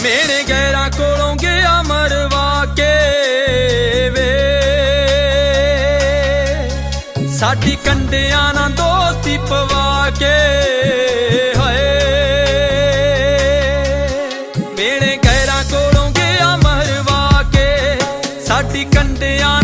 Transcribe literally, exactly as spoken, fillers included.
मेरे गैरां कोलों गया मरवा के वे साडी कंडियां ना दोस्ती पवा के हाय मेरे गैरां कोलों गया मरवा के साडी कंडियां